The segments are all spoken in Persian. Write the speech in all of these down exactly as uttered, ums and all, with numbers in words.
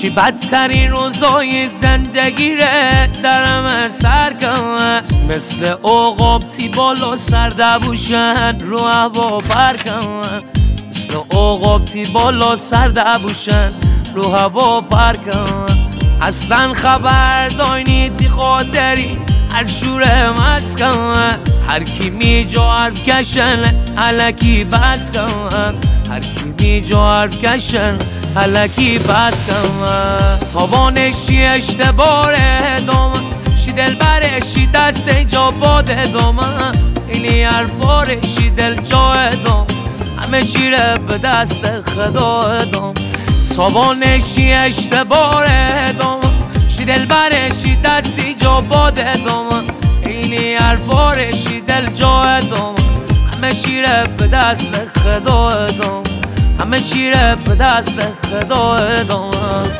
چی بدترین روزای زندگی ره درم سر کنم، مثل عقابتی بالا سر دبوشن رو هوا پر کنم، مثل عقابتی بالا سر دبوشن رو هوا پر کنم. اصلا خبر داینی تی خاطری هر شوره مسکم، هر کی می جو حرف کشن علکی بس کم، هر کی می جو حرف کشن علکی بس کم. صابانشی اشتباره دوم شی دل برشی دست جا باده دوم، اینی حرفارشی دل جا دوم همه چیره به دست خدا دوم. صابانشی اشتباره دوم شی دل برشی دستی جا باده دوم، اینی حرفارشی دل جا دوم همه چیره به دست خدا دوم، همه چیره به دست خدا دوم.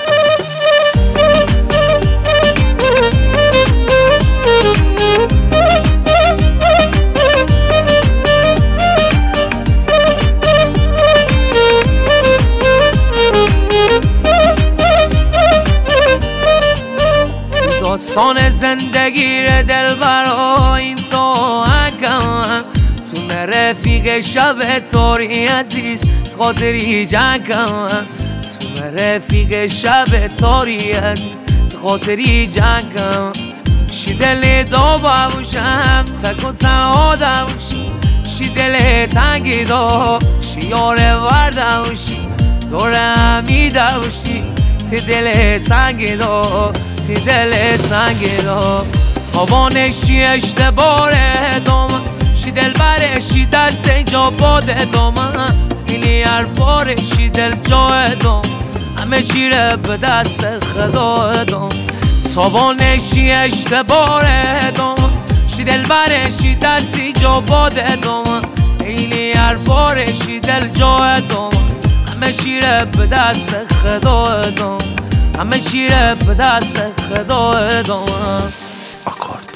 داستان زندگی ره دل برا این تو هکم، تو رفیق شب تاری عزیز خاطری جنگم، تو رفیق شب تاری عزیز خاطری جنگم. شی دل دا باشم تک و تنها داشی، شی دل تنگی دا شی یار ورد باشی، دور همی داشی تی دل سنگی دا تی دل سنگی دا. صابانشی اشتباره دوم شی دل برشی دست جا باده دوم، اینی حرفارشی دل جا دوم همه چیره به دست خدا دوم. صابانشی اشتباره دوم شی دل برشی دستی جا باده دوم، اینی حرفارشی دل جا دوم همه چیره به دست خدا دوم، همه چیره به دست خدا دوم. آکورد